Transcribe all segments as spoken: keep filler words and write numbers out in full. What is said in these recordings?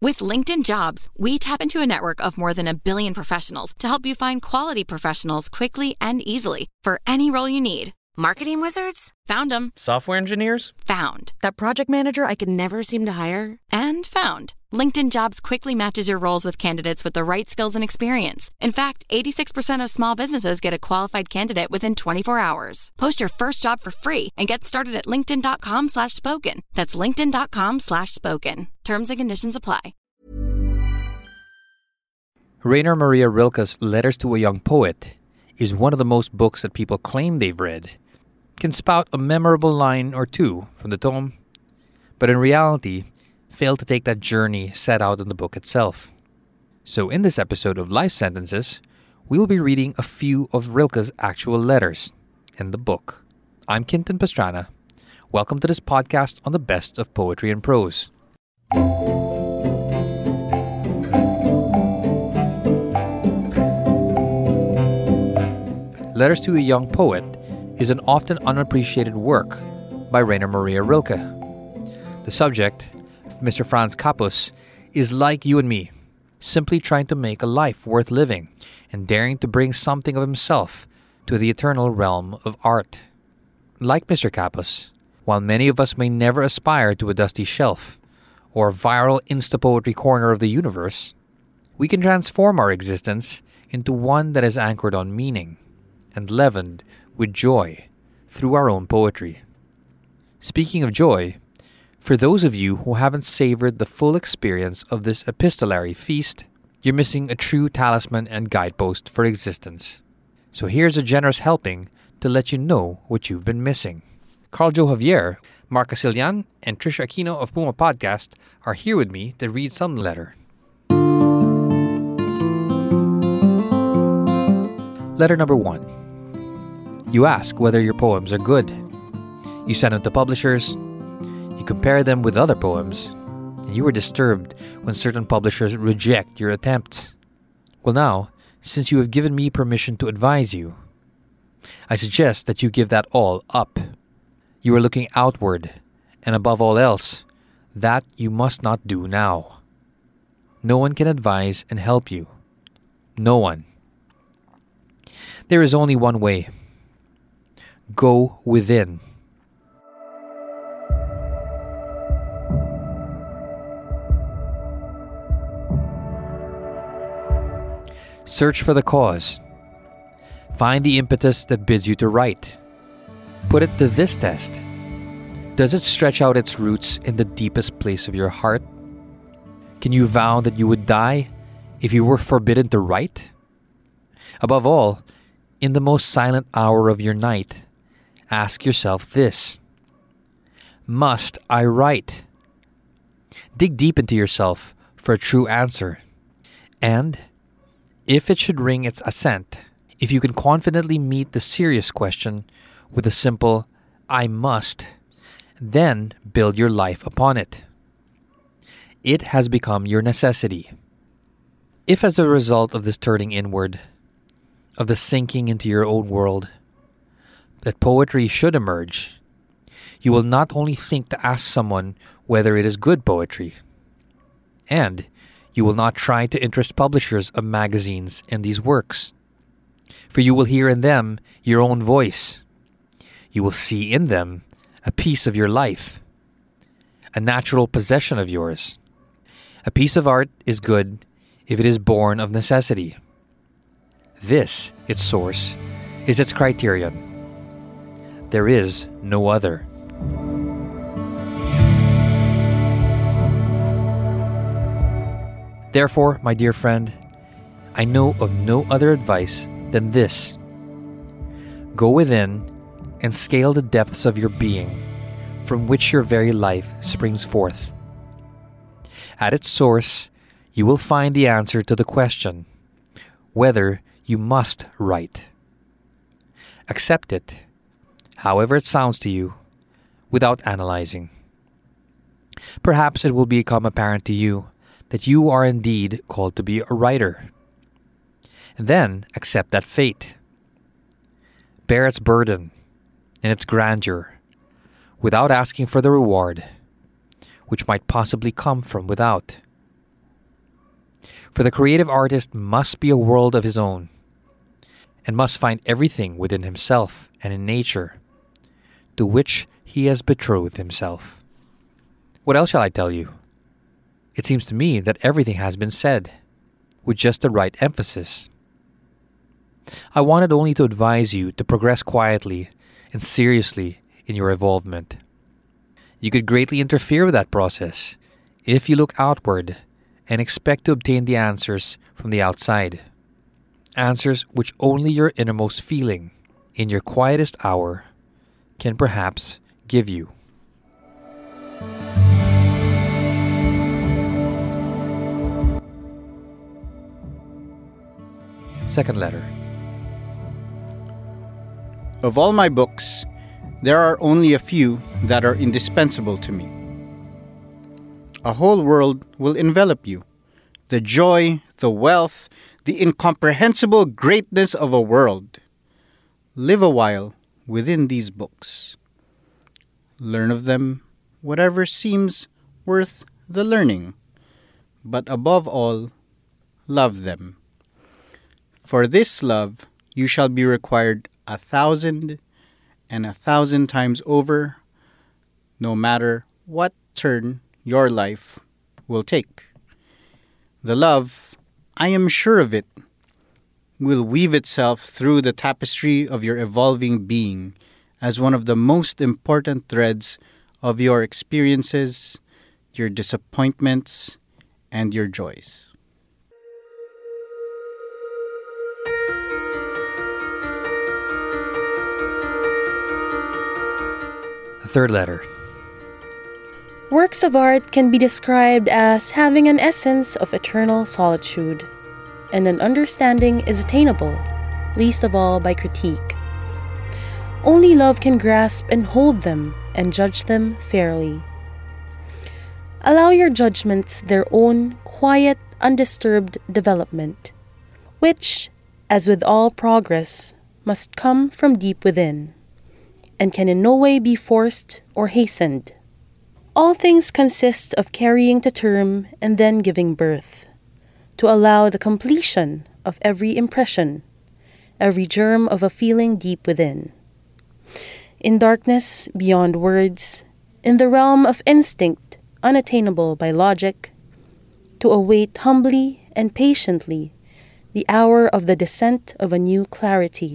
With LinkedIn Jobs, we tap into a network of more than a billion professionals to help you find quality professionals quickly and easily for any role you need. Marketing wizards? Found them. Software engineers? Found. That project manager I could never seem to hire? And found. LinkedIn Jobs quickly matches your roles with candidates with the right skills and experience. In fact, eighty-six percent of small businesses get a qualified candidate within twenty-four hours. Post your first job for free and get started at linkedin.com slash spoken. That's linkedin.com slash spoken. Terms and conditions apply. Rainer Maria Rilke's Letters to a Young Poet is one of the most books that people claim they've read. Can spout a memorable line or two from the tome, but in reality, fail to take that journey set out in the book itself. So in this episode of Life Sentences, we'll be reading a few of Rilke's actual letters in the book. I'm Quintin Pastrana. Welcome to this podcast on the best of poetry and prose. Letters to a Young Poet is an often unappreciated work by Rainer Maria Rilke. The subject, Mister Franz Capus, is like you and me, simply trying to make a life worth living and daring to bring something of himself to the eternal realm of art. Like Mister Capus, while many of us may never aspire to a dusty shelf or viral Insta-poetry corner of the universe, we can transform our existence into one that is anchored on meaning and leavened with joy through our own poetry. Speaking of joy, for those of you who haven't savored the full experience of this epistolary feast, you're missing a true talisman and guidepost for existence. So here's a generous helping to let you know what you've been missing. Carl Joe Javier, Mark Casilian, and Trish Aquino of Puma Podcast are here with me to read some letter. Letter number one. You ask whether your poems are good. You send them to publishers. You compare them with other poems. And you are disturbed when certain publishers reject your attempts. Well now, since you have given me permission to advise you, I suggest that you give that all up. You are looking outward, and above all else, that you must not do now. No one can advise and help you. No one. There is only one way. Go within. Search for the cause. Find the impetus that bids you to write. Put it to this test. Does it stretch out its roots in the deepest place of your heart? Can you vow that you would die if you were forbidden to write? Above all, in the most silent hour of your night, ask yourself this: must I write? Dig deep into yourself for a true answer. And if it should ring its assent, if you can confidently meet the serious question with a simple I must, then build your life upon it. It has become your necessity. If as a result of this turning inward, of the sinking into your own world, that poetry should emerge, you will not only think to ask someone whether it is good poetry, and you will not try to interest publishers of magazines in these works, for you will hear in them your own voice. You will see in them a piece of your life, a natural possession of yours. A piece of art is good if it is born of necessity. This, its source, is its criterion. There is no other. Therefore, my dear friend, I know of no other advice than this. Go within and scale the depths of your being, from which your very life springs forth. At its source, you will find the answer to the question whether you must write. Accept it, however it sounds to you, without analyzing. Perhaps it will become apparent to you that you are indeed called to be a writer. And then accept that fate. Bear its burden and its grandeur without asking for the reward, which might possibly come from without. For the creative artist must be a world of his own, and must find everything within himself and in nature, to which he has betrothed himself. What else shall I tell you? It seems to me that everything has been said, with just the right emphasis. I wanted only to advise you to progress quietly and seriously in your evolvement. You could greatly interfere with that process if you look outward and expect to obtain the answers from the outside. Answers which only your innermost feeling, in your quietest hour, can perhaps give you. Second letter. Of all my books, there are only a few that are indispensable to me. A whole world will envelop you. The joy, the wealth, the incomprehensible greatness of a world. Live a while within these books. Learn of them whatever seems worth the learning, but above all, love them. For this love you shall be required a thousand and a thousand times over, no matter what turn your life will take. The love, I am sure of it, will weave itself through the tapestry of your evolving being as one of the most important threads of your experiences, your disappointments, and your joys. Third letter. Works of art can be described as having an essence of eternal solitude, and an understanding is attainable, least of all by critique. Only love can grasp and hold them and judge them fairly. Allow your judgments their own quiet, undisturbed development, which, as with all progress, must come from deep within, and can in no way be forced or hastened. All things consist of carrying to term and then giving birth, to allow the completion of every impression, every germ of a feeling deep within. In darkness beyond words, in the realm of instinct unattainable by logic, to await humbly and patiently the hour of the descent of a new clarity.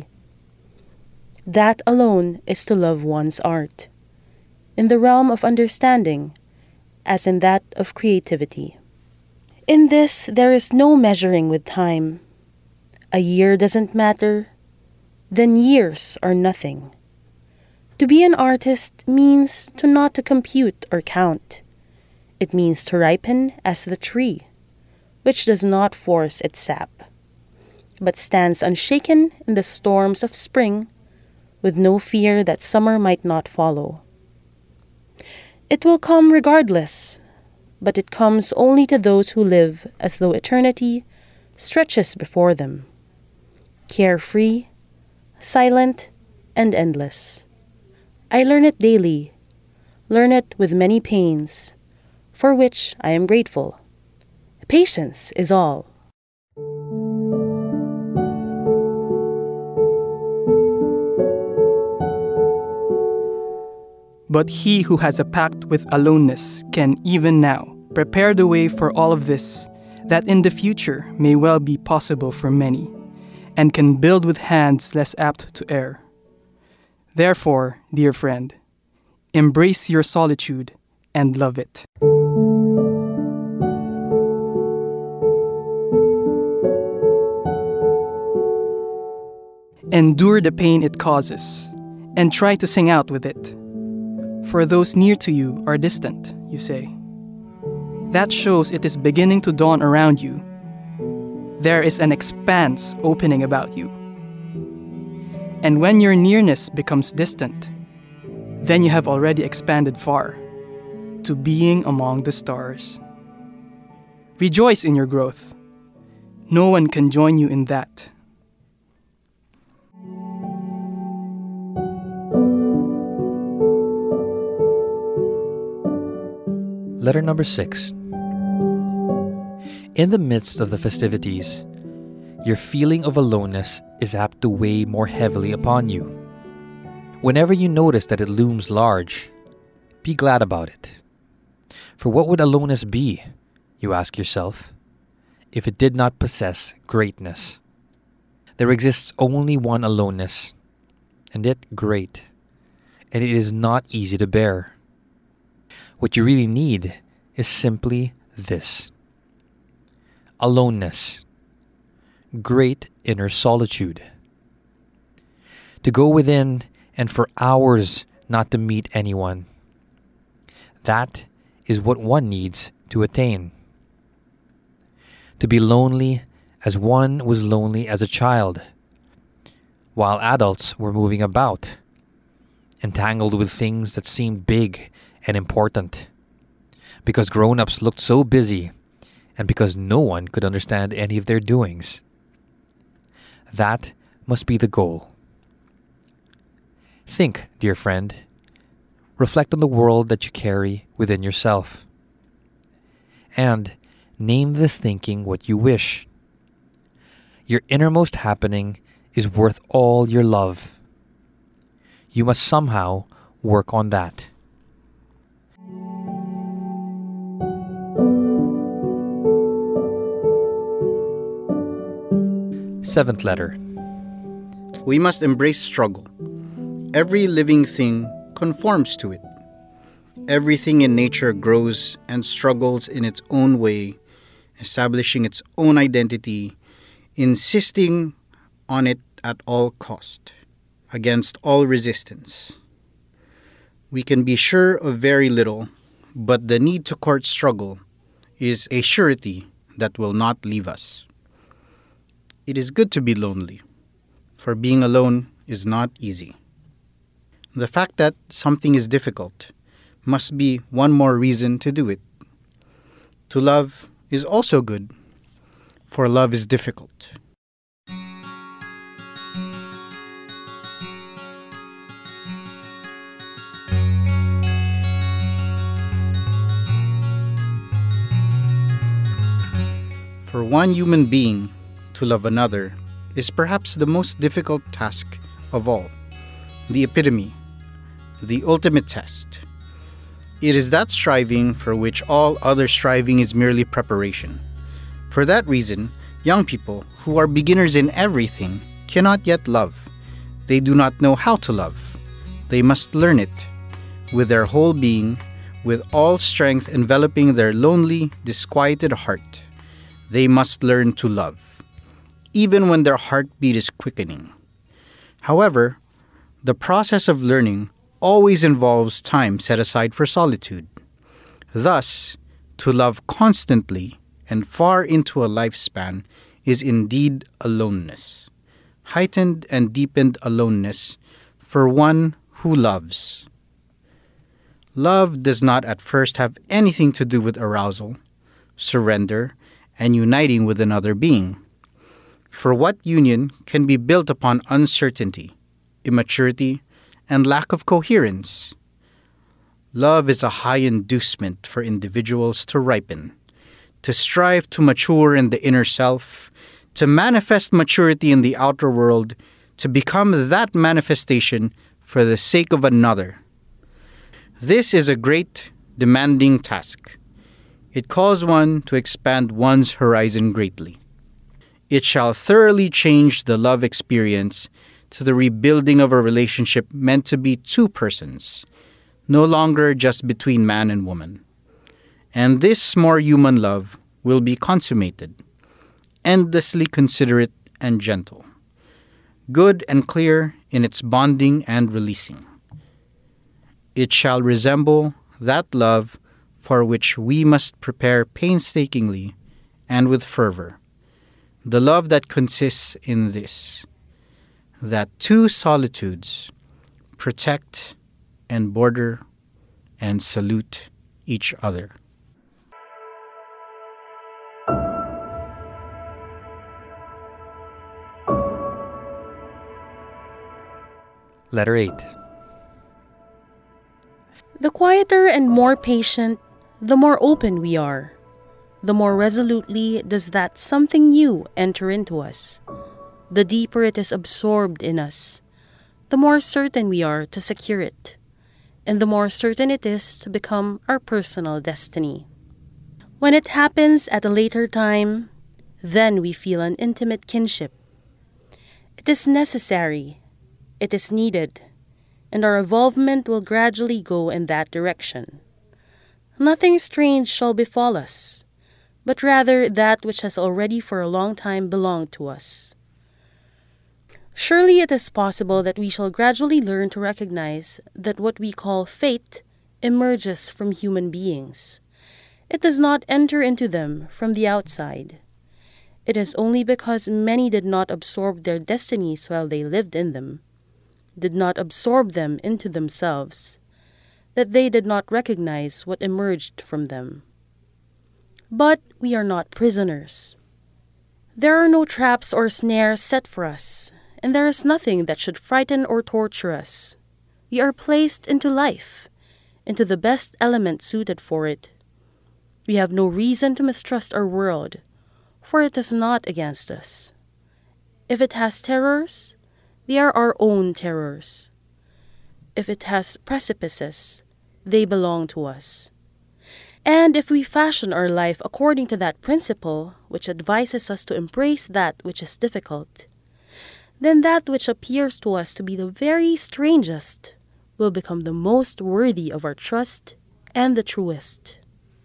That alone is to love one's art, in the realm of understanding, as in that of creativity. In this, there is no measuring with time. A year doesn't matter, then years are nothing. To be an artist means to not to compute or count. It means to ripen as the tree, which does not force its sap, but stands unshaken in the storms of spring, with no fear that summer might not follow. It will come regardless, but it comes only to those who live as though eternity stretches before them, carefree, silent, and endless. I learn it daily, learn it with many pains, for which I am grateful. Patience is all. But he who has a pact with aloneness can even now prepare the way for all of this, that in the future may well be possible for many, and can build with hands less apt to err. Therefore, dear friend, embrace your solitude and love it. Endure the pain it causes, and try to sing out with it. For those near to you are distant, you say. That shows it is beginning to dawn around you. There is an expanse opening about you. And when your nearness becomes distant, then you have already expanded far, to being among the stars. Rejoice in your growth. No one can join you in that. Letter number six. In the midst of the festivities, your feeling of aloneness is apt to weigh more heavily upon you. Whenever you notice that it looms large, be glad about it. For what would aloneness be, you ask yourself, if it did not possess greatness? There exists only one aloneness, and it great, and it is not easy to bear. What you really need is simply this: aloneness, great inner solitude. To go within and for hours not to meet anyone. That is what one needs to attain. To be lonely as one was lonely as a child, while adults were moving about, entangled with things that seemed big and important, because grown-ups looked so busy and because no one could understand any of their doings. That must be the goal. Think, dear friend. Reflect on the world that you carry within yourself. And name this thinking what you wish. Your innermost happening is worth all your love. You must somehow work on that. Seventh letter. We must embrace struggle. Every living thing conforms to it. Everything in nature grows and struggles in its own way, establishing its own identity, insisting on it at all cost, against all resistance. We can be sure of very little, but the need to court struggle is a surety that will not leave us. It is good to be lonely, for being alone is not easy. The fact that something is difficult must be one more reason to do it. To love is also good, for love is difficult. For one human being to love another is perhaps the most difficult task of all, the epitome, the ultimate test. It is that striving for which all other striving is merely preparation. For that reason, young people who are beginners in everything cannot yet love. They do not know how to love. They must learn it with their whole being, with all strength enveloping their lonely, disquieted heart. They must learn to love, even when their heartbeat is quickening. However, the process of learning always involves time set aside for solitude. Thus, to love constantly and far into a lifespan is indeed aloneness, heightened and deepened aloneness for one who loves. Love does not at first have anything to do with arousal, surrender, and uniting with another being. For what union can be built upon uncertainty, immaturity, and lack of coherence? Love is a high inducement for individuals to ripen, to strive to mature in the inner self, to manifest maturity in the outer world, to become that manifestation for the sake of another. This is a great, demanding task. It calls one to expand one's horizon greatly. It shall thoroughly change the love experience to the rebuilding of a relationship meant to be two persons, no longer just between man and woman. And this more human love will be consummated, endlessly considerate and gentle, good and clear in its bonding and releasing. It shall resemble that love for which we must prepare painstakingly and with fervor, the love that consists in this: that two solitudes protect and border and salute each other. Letter eight. The quieter and more patient, the more open we are. the more resolutely does that something new enter into us. The deeper it is absorbed in us, the more certain we are to secure it, and the more certain it is to become our personal destiny. When it happens at a later time, then we feel an intimate kinship. It is necessary, it is needed, and our involvement will gradually go in that direction. Nothing strange shall befall us, but rather that which has already for a long time belonged to us. Surely it is possible that we shall gradually learn to recognize that what we call fate emerges from human beings. It does not enter into them from the outside. It is only because many did not absorb their destinies while they lived in them, did not absorb them into themselves, that they did not recognize what emerged from them. But we are not prisoners. There are no traps or snares set for us, and there is nothing that should frighten or torture us. We are placed into life, into the best element suited for it. We have no reason to mistrust our world, for it is not against us. If it has terrors, they are our own terrors. If it has precipices, they belong to us. And if we fashion our life according to that principle which advises us to embrace that which is difficult, then that which appears to us to be the very strangest will become the most worthy of our trust and the truest.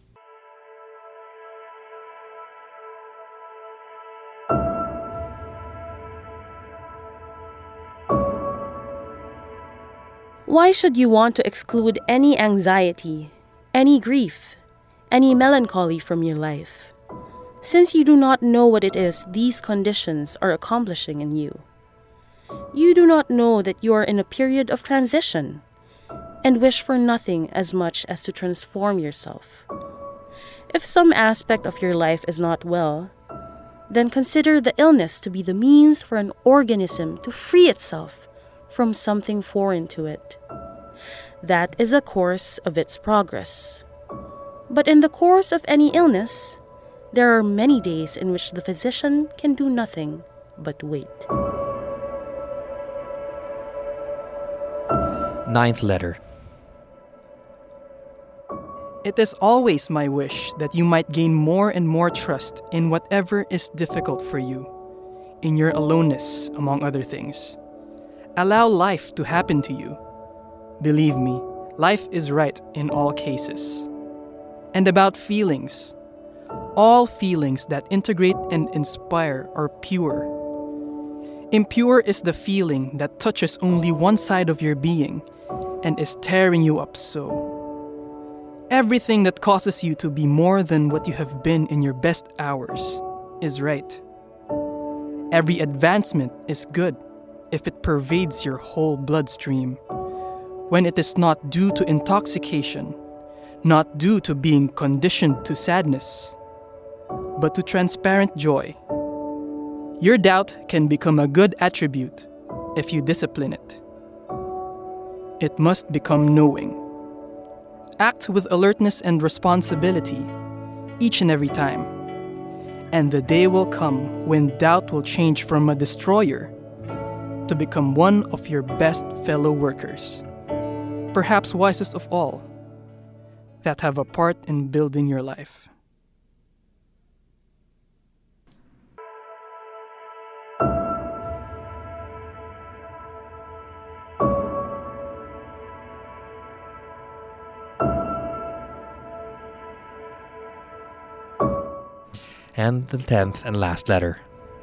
Why should you want to exclude any anxiety, any grief, any melancholy from your life, since you do not know what it is these conditions are accomplishing in you? You do not know that you are in a period of transition, and wish for nothing as much as to transform yourself. If some aspect of your life is not well, then consider the illness to be the means for an organism to free itself from something foreign to it. That is a course of its progress. But in the course of any illness, there are many days in which the physician can do nothing but wait. Ninth letter. It is always my wish that you might gain more and more trust in whatever is difficult for you, in your aloneness, among other things. Allow life to happen to you. Believe me, life is right in all cases. And about feelings, all feelings that integrate and inspire are pure. Impure is the feeling that touches only one side of your being and is tearing you up so. Everything that causes you to be more than what you have been in your best hours is right. Every advancement is good if it pervades your whole bloodstream, when it is not due to intoxication, not due to being conditioned to sadness, but to transparent joy. Your doubt can become a good attribute if you discipline it. It must become knowing. Act with alertness and responsibility each and every time, and the day will come when doubt will change from a destroyer to become one of your best fellow workers, perhaps wisest of all, that have a part in building your life. And the tenth and last letter.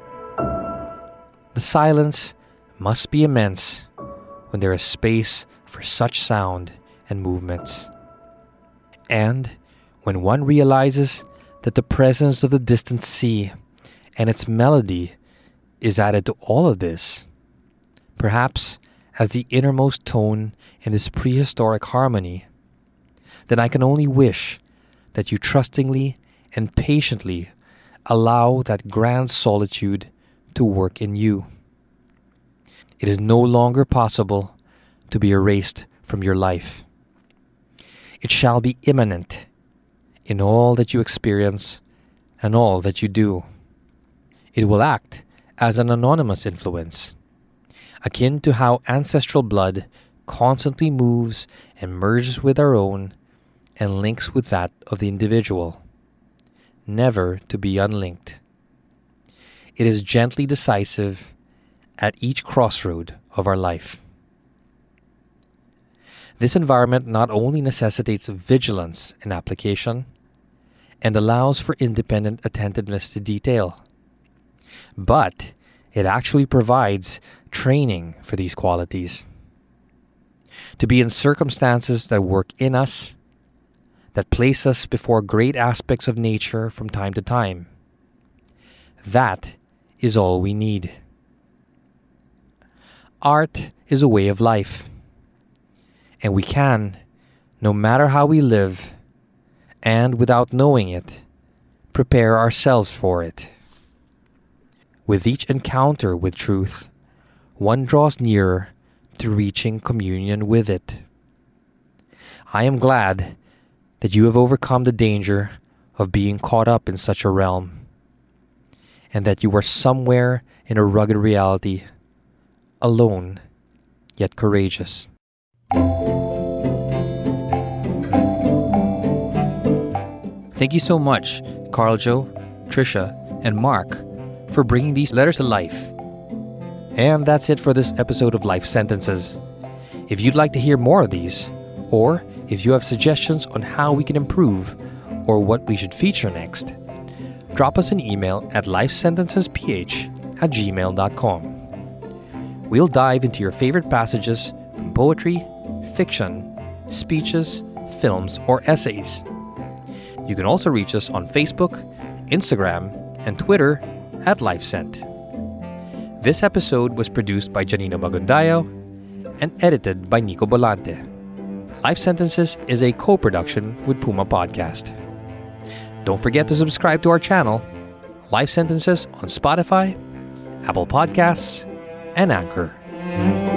The silence must be immense when there is space for such sound and movements. And when one realizes that the presence of the distant sea and its melody is added to all of this, perhaps as the innermost tone in this prehistoric harmony, then I can only wish that you trustingly and patiently allow that grand solitude to work in you. It is no longer possible to be erased from your life. It shall be immanent in all that you experience and all that you do. It will act as an anonymous influence, akin to how ancestral blood constantly moves and merges with our own and links with that of the individual, never to be unlinked. It is gently decisive at each crossroad of our life. This environment not only necessitates vigilance and application, and allows for independent attentiveness to detail, but it actually provides training for these qualities. To be in circumstances that work in us, that place us before great aspects of nature from time to time. That is all we need. Art is a way of life, and we can, no matter how we live, and without knowing it, prepare ourselves for it. With each encounter with truth, one draws nearer to reaching communion with it. I am glad that you have overcome the danger of being caught up in such a realm, and that you are somewhere in a rugged reality, alone yet courageous. Thank you so much, Carl Joe, Trisha, and Mark, for bringing these letters to life. And that's it for this episode of Life Sentences. If you'd like to hear more of these, or if you have suggestions on how we can improve or what we should feature next, drop us an email at lifesentencesph at gmail dot com. We'll dive into your favorite passages from poetry, fiction, speeches, films, or essays. You can also reach us on Facebook, Instagram, and Twitter at LifeSent. This episode was produced by Janino Magundayo and edited by Nico Bolante. Life Sentences is a co-production with Puma Podcast. Don't forget to subscribe to our channel, Life Sentences, on Spotify, Apple Podcasts, and Anchor.